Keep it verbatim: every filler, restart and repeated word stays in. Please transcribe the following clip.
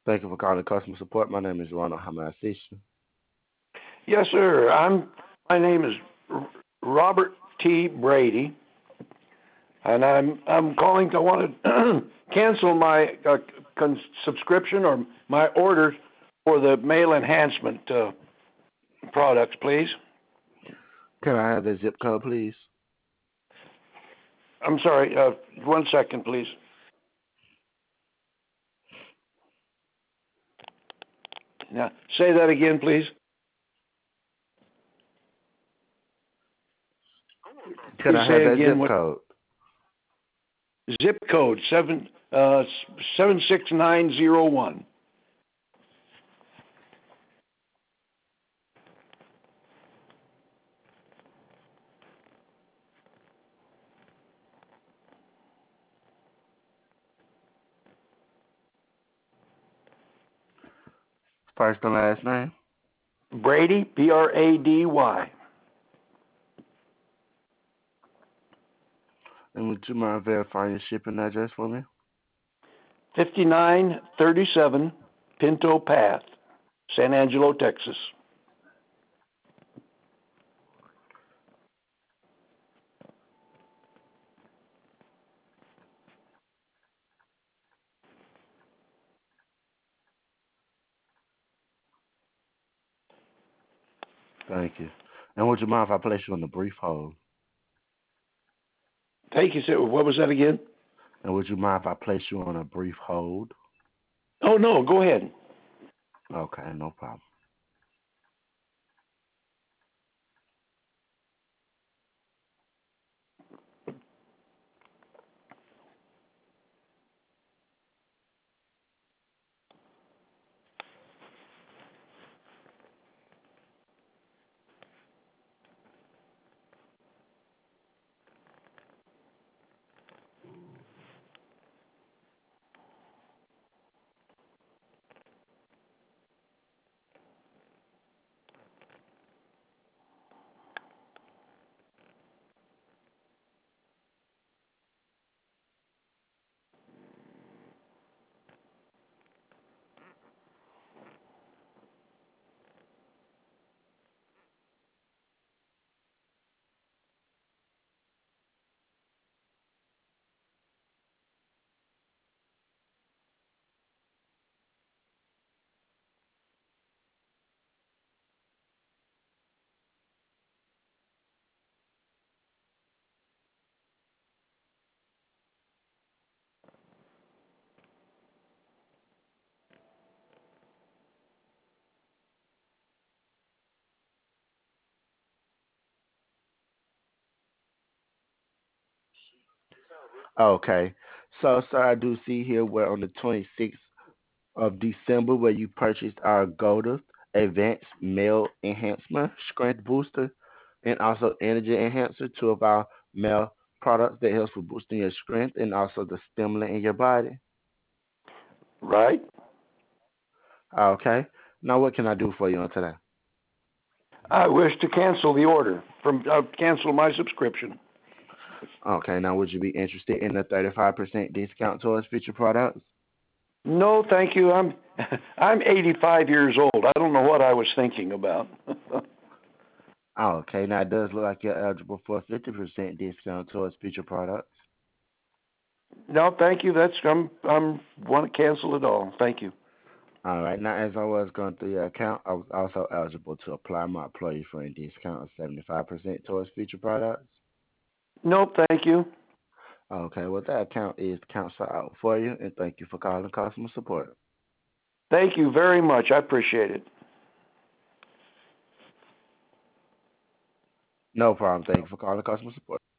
Thank you for calling customer support. My name is Ronald. How may I assist you? Yes, sir. I'm. My name is R- Robert T. Brady, and I'm I'm calling. I want to cancel my uh, con- subscription or my order for the male enhancement uh, products, please. Can I have the zip code, please? I'm sorry. Uh, one second, please. Now, say that again, please. Can Please I have say that again. zip What code? zip code? Seven uh, seven six nine zero one. First and last name. Brady, B R A D Y. And would you mind verifying your shipping address for me? fifty-nine thirty-seven Pinto Path, San Angelo, Texas. Thank you. And would you mind if I place you on a brief hold? Thank you, sir. What was that again? And would you mind if I place you on a brief hold? Oh, no, go ahead. Okay, no problem. Okay. So, sir, I do see here where on the twenty-sixth of December where you purchased our Golda Advanced Male Enhancement Strength Booster and also Energy Enhancer, two of our male products that helps with boosting your strength and also the stimulant in your body. Right? Okay. Now, what can I do for you on today? I wish to cancel the order from uh, cancel my subscription. Okay. Now, would you be interested in a thirty-five percent discount towards future products? No, thank you. I'm I'm eighty-five years old. I don't know what I was thinking about. Okay. Now, it does look like you're eligible for a fifty percent discount towards future products. No, thank you. That's I'm I'm want to cancel it all. Thank you. All right. Now, as I was going through your account, I was also eligible to apply my employee friend discount of seventy-five percent towards future products. No, thank you. Okay. Well, that account is canceled out for you, and thank you for calling customer support. Thank you very much. I appreciate it. No problem. Thank you for calling customer support.